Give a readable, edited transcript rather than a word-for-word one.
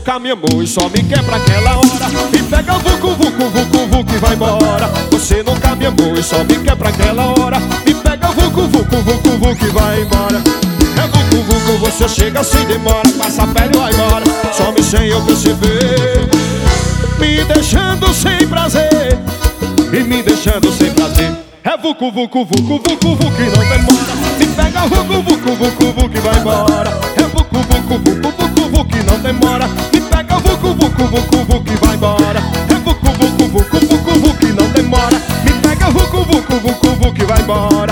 nunca me amou e só me quer pra aquela hora. Me pega vucu, vucu, vucu, vucu e vai embora. Você nunca me amou e só me quer pra aquela hora. Me pega vucu, vucu, vucu, vucu e vai embora. É vucu, vucu, você chega sem demora. Passa a pele e vai embora. Some sem eu perceber, me deixando sem prazer e me deixando sem prazer. É vucu, vucu, vucu, vucu, vucu e não demora. Me pega vucu, vucu, vucu, vucu e vai embora. É vucu, vucu, vucu, vucu, vucu e não demora. Me pega vucu, vucu, vucu, vucu e vai embora. É vucu, vucu, vucu, vucu, vucu e não demora. Me pega vucu, vucu, vucu, vucu e vai embora.